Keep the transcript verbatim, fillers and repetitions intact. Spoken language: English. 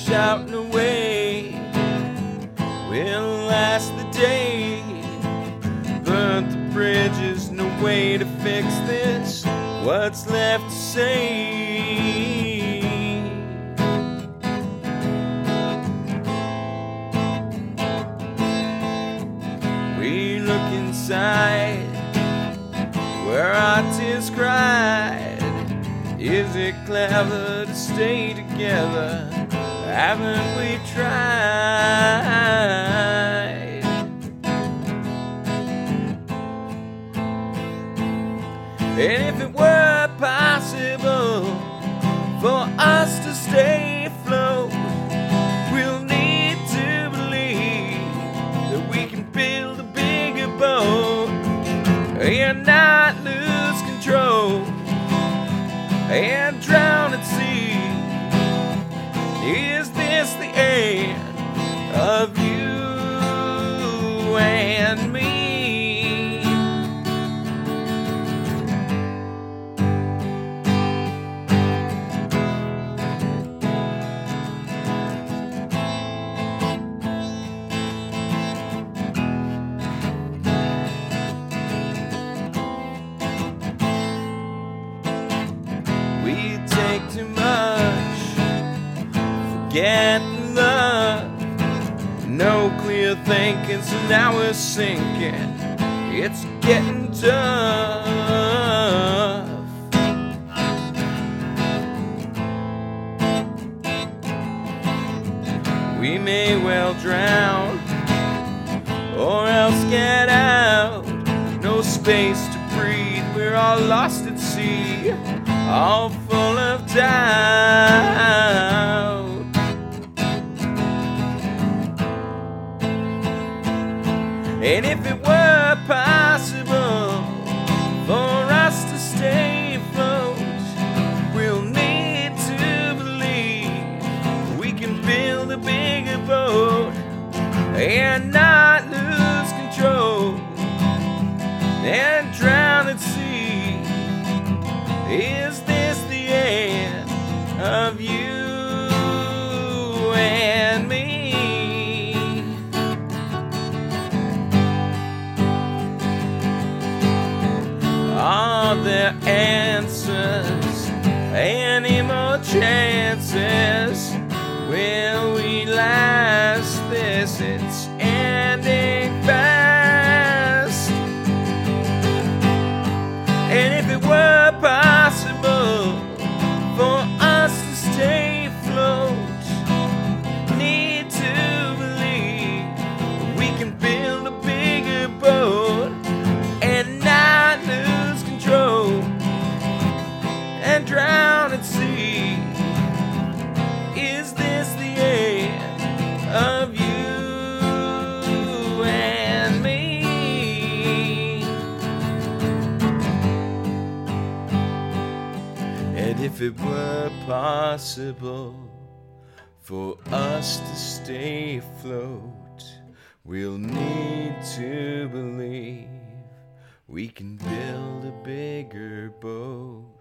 shouting away will last the day, but the bridge is no way to fix this. What's left to say? We look inside where our tears cried. Is it clever to stay together? Haven't we tried? And if it were possible for us to stay afloat, we'll need to believe that we can build a bigger boat and not lose control and drown at sea. Is this the end of you and me? We take too much, forgetting love. No clear thinking, so now we're sinking. It's getting tough. We may well drown, or else get out. No space to breathe, we're all lost at sea, all full of doubt. And if it were possible for us to stay afloat, we'll need to believe we can build a bigger boat and not lose control and drown at sea. Is this the end of you and me? Are there answers? Any more chances? Will we last this? It's ending fast. And if it were possible for us to stay afloat, need to believe we can build a bigger boat and not lose control and drown at sea. Is this the end of you and me? And if it were possible for us to stay afloat, we'll need to believe we can build a bigger boat